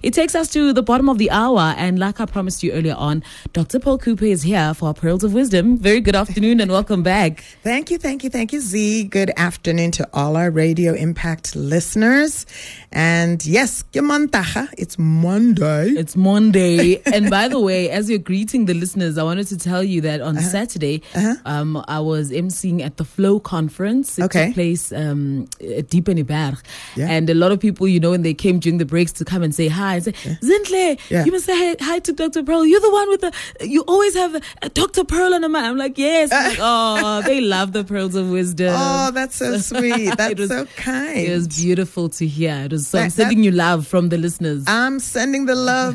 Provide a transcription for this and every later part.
It takes us to the bottom of the hour, and like I promised you earlier on, Dr. Pearl Cooper is here for our Pearls of Wisdom. Very good afternoon and welcome back. Thank you, Z. Good afternoon to all our Radio Impact listeners. And yes, it's Monday. It's Monday. And by the way, as you're greeting the listeners, I wanted to tell you that on Saturday, I was emceeing at the Flow Conference. It took place at Diepenberg. Yeah. And a lot of people, when they came during the breaks to come and say hi and say, Zintle, you must say hi to Dr. Pearl. You're the one with you always have a Dr. Pearl on a mind. I'm like, yes. Oh, they love the Pearls of Wisdom. Oh, that's so sweet. That's so kind. It was beautiful to hear. So I'm sending you love from the listeners. I'm sending the love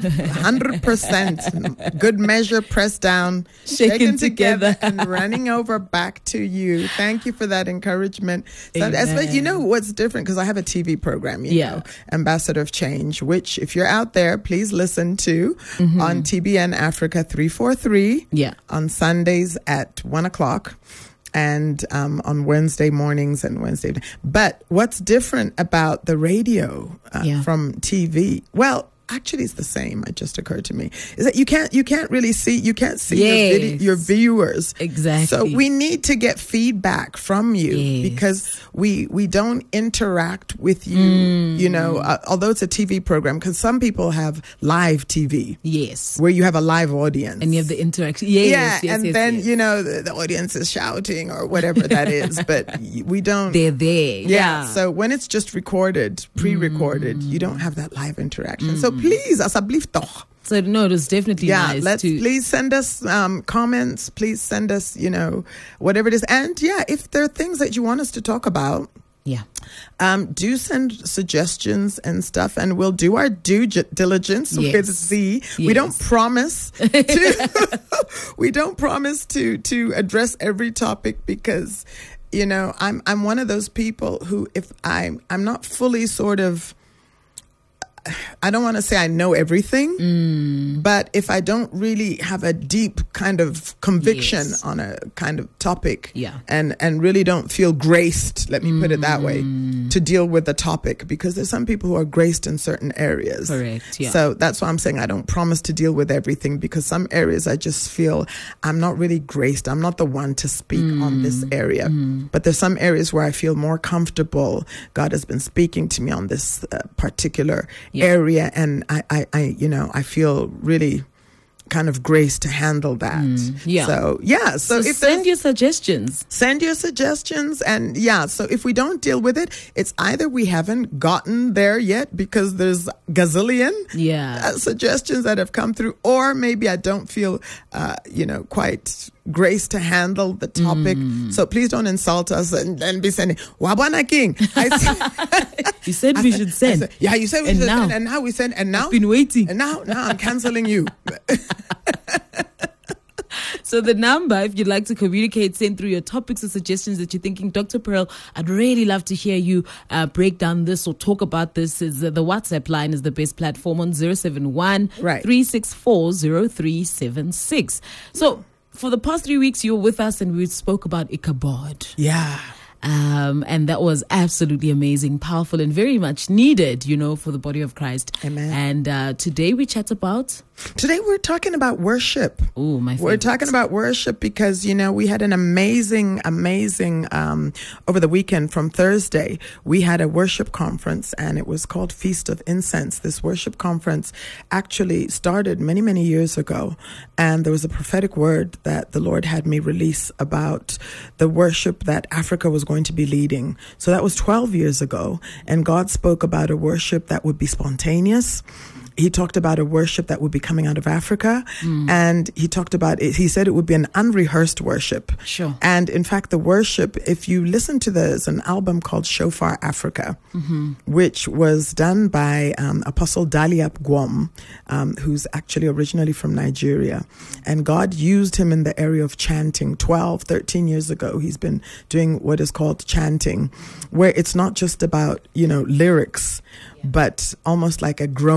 100%. Good measure, pressed down, shaken together, and running over back to you. Thank you for that encouragement. So, what's different, because I have a TV program, you know, Ambassador of Change, which if you're out there, please listen to on TBN Africa 343 on Sundays at 1 o'clock. And on Wednesday mornings and Wednesday. But what's different about the radio from TV? Well, actually, it's the same. It just occurred to me is that you can't really see your viewers. Exactly. So we need to get feedback from you because we don't interact with you. Although it's a TV program, because some people have live TV. Yes. Where you have a live audience and you have the interaction. The audience is shouting or wwhatever that is, but we don't. They're there. Yeah. So when it's just recorded, pre-recorded, you don't have that live interaction. So please, alsjeblieft toch. So no, it was definitely nice. Please send us comments. Please send us, whatever it is. And if there are things that you want us to talk about, do send suggestions and stuff, and we'll do our due diligence with Z. Yes. We don't promise to address every topic because, I'm one of those people who, if I'm not fully sort of, I don't want to say I know everything, but if I don't really have a deep kind of conviction on a kind of topic and really don't feel graced, let me put it that way, to deal with the topic, because there's some people who are graced in certain areas. Correct, yeah. So that's why I'm saying I don't promise to deal with everything, because some areas I just feel I'm not really graced. I'm not the one to speak on this area. But there's some areas where I feel more comfortable. God has been speaking to me on this particular area, and I feel really kind of grace to handle that. So if send your suggestions. And so if we don't deal with it, it's either we haven't gotten there yet because there's gazillion suggestions that have come through, or maybe I don't feel quite grace to handle the topic. So please don't insult us and be sending Wabana King. You said we should send. You said we should send, and now we send, and now I've been waiting. And now I'm canceling you. So the number, if you'd like to communicate, send through your topics or suggestions that you're thinking, Dr. Pearl, I'd really love to hear you break down this or talk about this. Is the WhatsApp line is the best platform on 071 364 0376. So for the past 3 weeks, you were with us and we spoke about Ichabod. Yeah. And that was absolutely amazing, powerful, and very much needed, for the body of Christ. Amen. And today we chat about? Today we're talking about worship. Oh, my favorite. We're talking about worship because, we had an amazing, over the weekend from Thursday, we had a worship conference, and it was called Feast of Incense. This worship conference actually started many, many years ago. And there was a prophetic word that the Lord had me release about the worship that Africa was going to be leading. So that was 12 years ago. And God spoke about a worship that would be spontaneous. He talked about a worship that would be coming out of Africa. And he talked about it. He said it would be an unrehearsed worship. Sure. And in fact, the worship, if you listen to there's an album called Shofar Africa, which was done by Apostle Daliap Gwom, who's actually originally from Nigeria. And God used him in the area of chanting. 12, 13 years ago, he's been doing what is called chanting, where it's not just about, lyrics, but almost like a groaning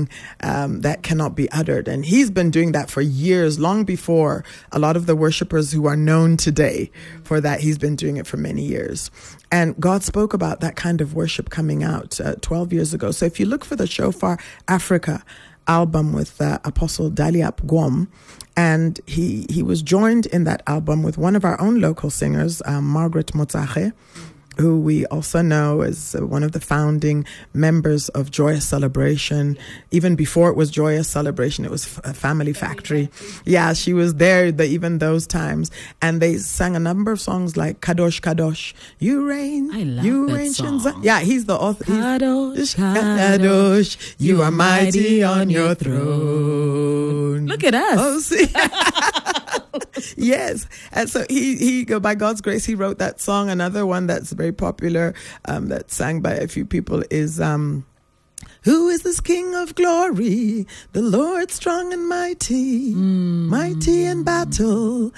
something that cannot be uttered. And he's been doing that for years, long before a lot of the worshipers who are known today for that. He's been doing it for many years. And God spoke about that kind of worship coming out 12 years ago. So if you look for the Shofar Africa album with Apostle Daliap Gwom, and he was joined in that album with one of our own local singers, Margaret Motsache, who we also know as one of the founding members of Joyous Celebration. Even before it was Joyous Celebration, it was Family Factory. Yeah, she was there even those times. And they sang a number of songs like Kadosh, Kadosh, You Reign. I love you that reign, song. Yeah, he's the author. Kadosh, Kadosh, you are mighty on your throne. Look at us. Oh, see? Yes. And so he by God's grace, he wrote that song. Another one that's very popular, that's sang by a few people is who is this King of glory? The Lord strong and mighty, mighty in battle.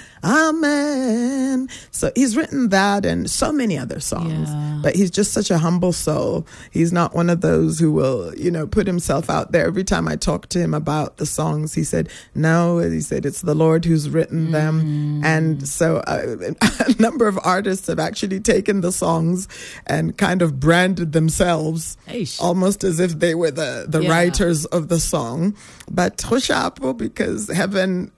Amen. So he's written that and so many other songs. Yeah. But he's just such a humble soul. He's not one of those who will, put himself out there. Every time I talk to him about the songs, he said, no, he said, it's the Lord who's written them. And so a number of artists have actually taken the songs and kind of branded themselves almost as if they were the writers of the song. But Choshapo, because heaven,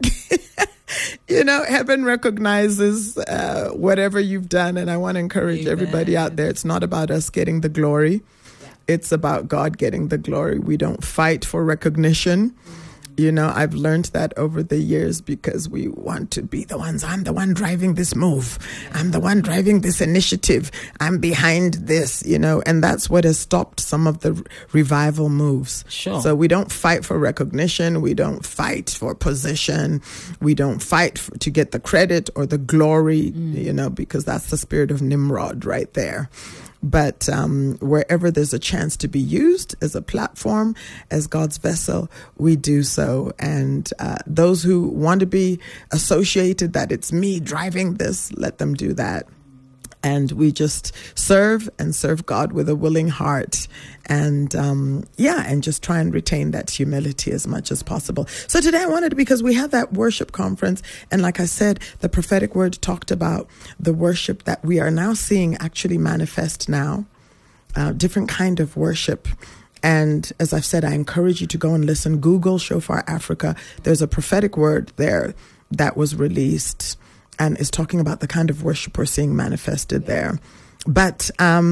heaven recognizes whatever you've done. And I want to encourage everybody out there. It's not about us getting the glory. It's about God getting the glory. We don't fight for recognition. I've learned that over the years because we want to be the ones. I'm the one driving this move. I'm the one driving this initiative. I'm behind this, and that's what has stopped some of the revival moves. Sure. So we don't fight for recognition. We don't fight for position. We don't fight to get the credit or the glory, because that's the spirit of Nimrod right there. But wherever there's a chance to be used as a platform, as God's vessel, we do so. And those who want to be associated that it's me driving this, let them do that. And we just serve God with a willing heart. And and just try and retain that humility as much as possible. So today I wanted to, because we had that worship conference, and like I said, the prophetic word talked about the worship that we are now seeing actually manifest now, different kind of worship. And as I've said, I encourage you to go and listen. Google Shofar Africa. There's a prophetic word there that was released and is talking about the kind of worship we're seeing manifested there. But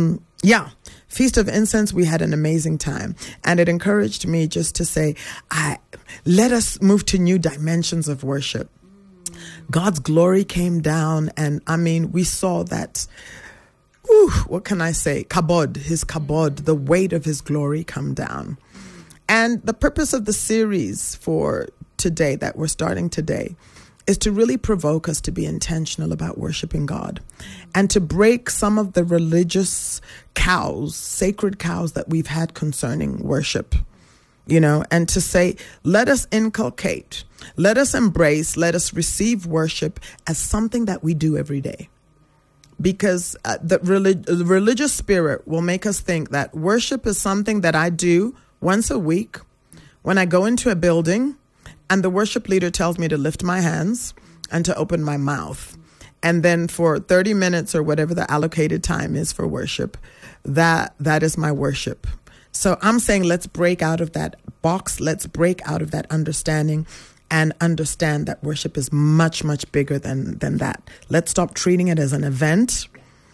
Feast of Incense, we had an amazing time. And it encouraged me just to say, let us move to new dimensions of worship. God's glory came down, and we saw that, what can I say? His kabod, the weight of his glory come down. And the purpose of the series for today, that we're starting today, is to really provoke us to be intentional about worshiping God and to break some of the religious cows, sacred cows that we've had concerning worship, and to say, let us inculcate, let us embrace, let us receive worship as something that we do every day. Because the religious spirit will make us think that worship is something that I do once a week when I go into a building and the worship leader tells me to lift my hands and to open my mouth. And then for 30 minutes or whatever the allocated time is for worship, that is my worship. So I'm saying, let's break out of that box. Let's break out of that understanding and understand that worship is much, much bigger than that. Let's stop treating it as an event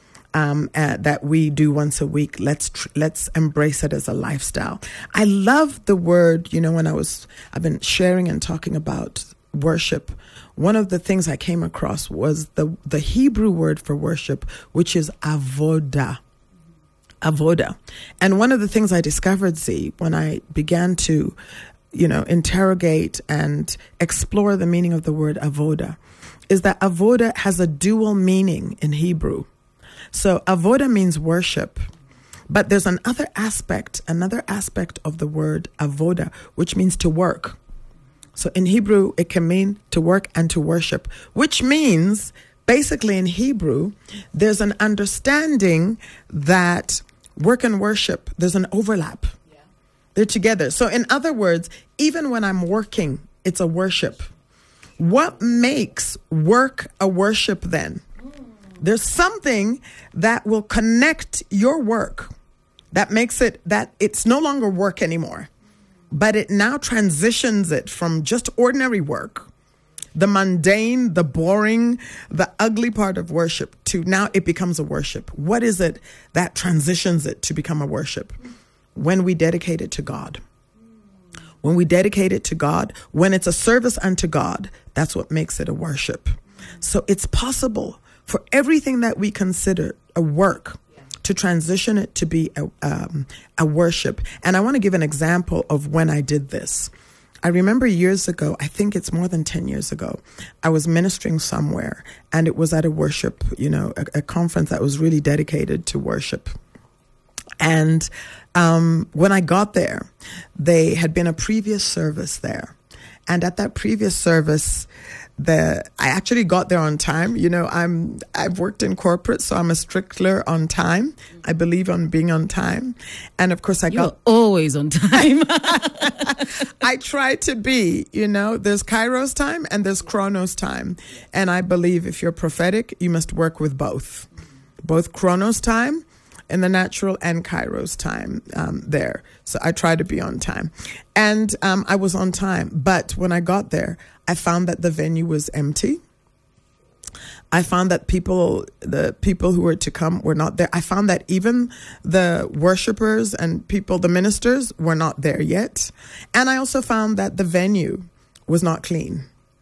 that we do once a week. Let's embrace it as a lifestyle. I love the word, when I've been sharing and talking about worship. One of the things I came across was the Hebrew word for worship, which is avoda. Avoda. And one of the things I discovered, when I began to, interrogate and explore the meaning of the word avoda, is that avoda has a dual meaning in Hebrew. So avoda means worship, but there's another aspect of the word avoda, which means to work. So in Hebrew, it can mean to work and to worship, which means basically in Hebrew, there's an understanding that work and worship, there's an overlap. They're together. So in other words, even when I'm working, it's a worship. What makes work a worship then? There's something that will connect your work that makes it that it's no longer work anymore, but it now transitions it from just ordinary work, the mundane, the boring, the ugly part of worship, to now it becomes a worship. What is it that transitions it to become a worship? When we dedicate it to God. When we dedicate it to God, when it's a service unto God, that's what makes it a worship. So it's possible for everything that we consider a work to transition it to be a worship. And I want to give an example of when I did this. I remember years ago, I think it's more than 10 years ago, I was ministering somewhere, and it was at a worship, a conference that was really dedicated to worship. And when I got there, they had been a previous service there. And at that previous service, I actually got there on time. I've worked in corporate, so I'm a stickler on time. I believe on being on time. And of course, You're always on time. I try to be, there's Kairos time and there's Chronos time. And I believe if you're prophetic, you must work with both Chronos time in the natural and Kairos time there. So I try to be on time. And I was on time. But when I got there, I found that the venue was empty. I found that the people who were to come were not there. I found that even the worshipers and the ministers were not there yet. And I also found that the venue was not clean.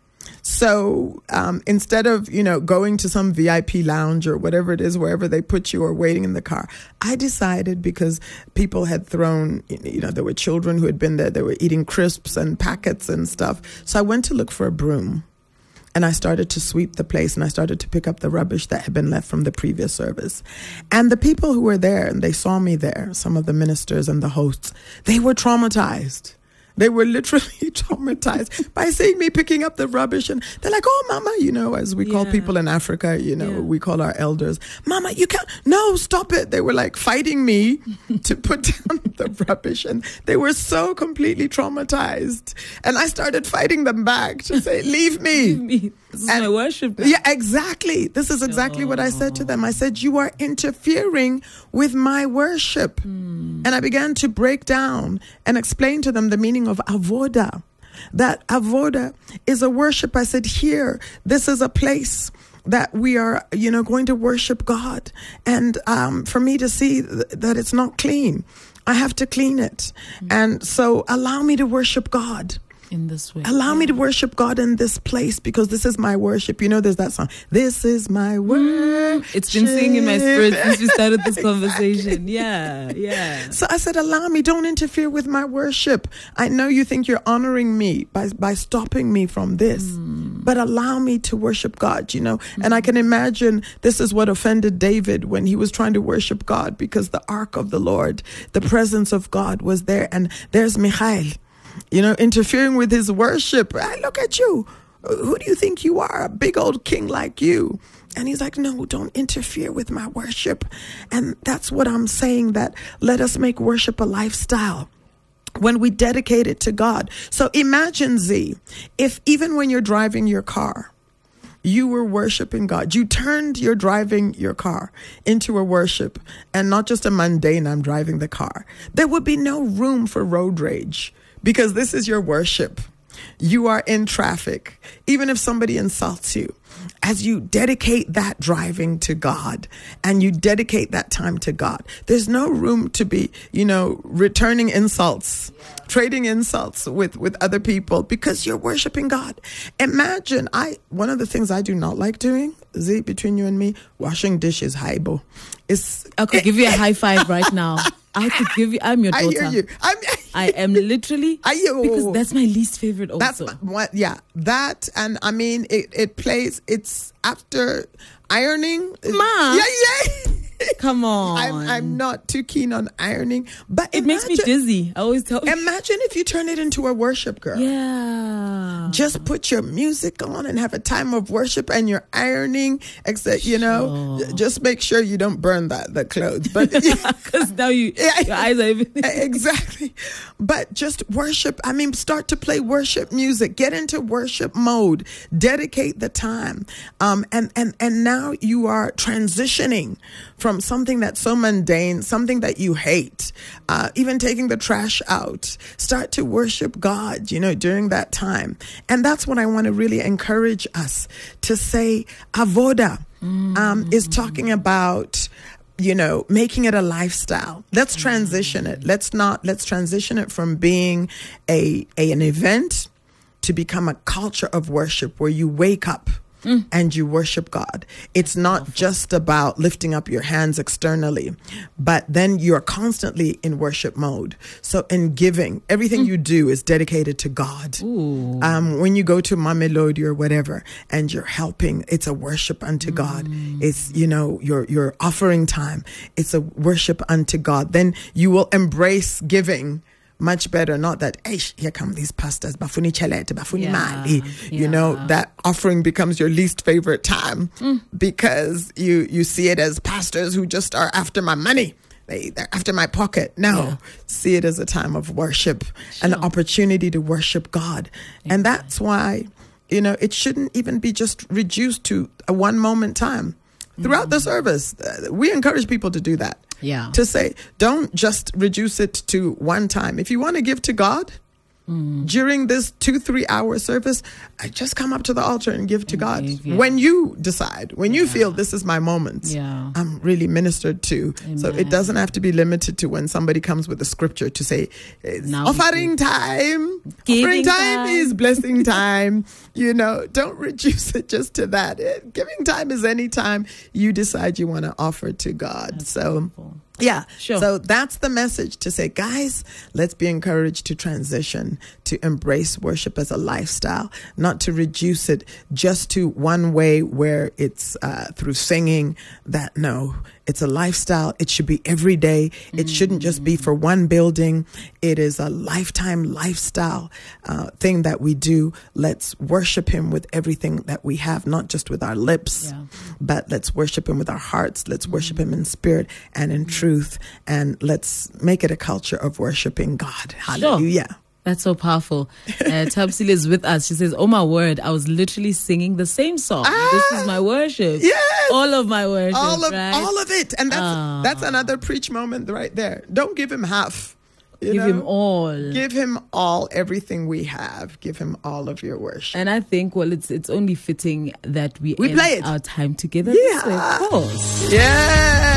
So instead of, going to some VIP lounge or whatever it is, wherever they put you or waiting in the car, I decided, because people had thrown, there were children who had been there, they were eating crisps and packets and stuff. So I went to look for a broom, and I started to sweep the place, and I started to pick up the rubbish that had been left from the previous service. And the people who were there, and they saw me there, some of the ministers and the hosts, they were traumatized. They were literally traumatized by seeing me picking up the rubbish. And they're like, "Oh, Mama," as we call people in Africa, we call our elders, "Mama, you can't, no, stop it." They were like fighting me to put down the rubbish. And they were so completely traumatized. And I started fighting them back to say, "Leave me. Leave me. This is my worship." Yeah, exactly. This is exactly what I said to them. I said, "You are interfering with my worship." And I began to break down and explain to them the meaning of avoda. That avoda is a worship. I said, here, this is a place that we are, going to worship God. And for me to see that it's not clean, I have to clean it. And so allow me to worship God in this way. Allow me to worship God in this place, because this is my worship. There's that song, "This is my worship." It's been singing in my spirit since we started this conversation. Yeah. So I said, allow me, don't interfere with my worship. I know you think you're honoring me by stopping me from this, but allow me to worship God, And I can imagine this is what offended David when he was trying to worship God, because the ark of the Lord, the presence of God was there, and there's Michael, interfering with his worship. Look at you. Who do you think you are? A big old king like you. And he's like, "No, don't interfere with my worship." And that's what I'm saying, that let us make worship a lifestyle when we dedicate it to God. So imagine, Z, if even when you're driving your car, you were worshiping God. You turned your driving your car into a worship, and not just a mundane, I'm driving the car. There would be no room for road rage, because this is your worship. You are in traffic. Even if somebody insults you, as you dedicate that driving to God and you dedicate that time to God, there's no room to be, returning insults, trading insults with other people, because you're worshiping God. Imagine, one of the things I do not like doing, Z, between you and me, washing dishes, haibo. I could give you a high five right now. I could give you, I'm your daughter. I hear you. I am literally, because that's my least favorite also. That, and I mean, it plays, it's after ironing. Ma. Yeah. Come on. I'm not too keen on ironing, but it makes me dizzy. I always tell you. Imagine if you turn it into a worship, girl. Yeah. Just put your music on and have a time of worship, and you're ironing. Except, just make sure you don't burn the clothes. But because now your eyes are even exactly. But just worship. I mean, start to play worship music. Get into worship mode. Dedicate the time. And now you are transitioning from something that's so mundane, something that you hate, even taking the trash out. Start to worship God, during that time. And that's what I want to really encourage us to say. Avoda is talking about, making it a lifestyle. Let's transition it. Let's transition it from being an event to become a culture of worship where you wake up and you worship God. It's not just about lifting up your hands externally, but then you're constantly in worship mode. So in giving, everything you do is dedicated to God. When you go to Mamelodi or whatever and you're helping, it's a worship unto God. It's, your offering time. It's a worship unto God. Then you will embrace giving much better. Not that, here come these pastors, bafuni chelete, bafuni mali. That offering becomes your least favorite time because you see it as pastors who just are after my money. They're after my pocket. No, see it as a time of worship, an opportunity to worship God. And that's why, it shouldn't even be just reduced to a one moment time. Throughout the service, we encourage people to do that. Yeah. To say, don't just reduce it to one time. If you want to give to God during this 2-3 hour service, just come up to the altar and give to God. When you decide, when you feel this is my moment, I'm really ministered to. Amen. So it doesn't have to be limited to when somebody comes with a scripture to say, offering time. Offering time is blessing time. Don't reduce it just to that. Giving time is any time you decide you want to offer to God. That's wonderful. Yeah. Sure. So that's the message, to say, guys, let's be encouraged to transition, to embrace worship as a lifestyle, not to reduce it just to one way where it's through singing. No, it's a lifestyle. It should be every day. It shouldn't just be for one building. It is a lifetime lifestyle thing that we do. Let's worship him with everything that we have, not just with our lips, but let's worship him with our hearts. Let's worship him in spirit and in truth. And let's make it a culture of worshiping God. Hallelujah. Sure. That's so powerful. Tabsile is with us. She says, oh my word, I was literally singing the same song. This is my worship. Yes. All of my worship. All of it. And that's another preach moment right there. Don't give him half. Give him all. Give him all, everything we have. Give him all of your worship. And I think, it's only fitting that we end play it. Our time together this way, of course. Yeah.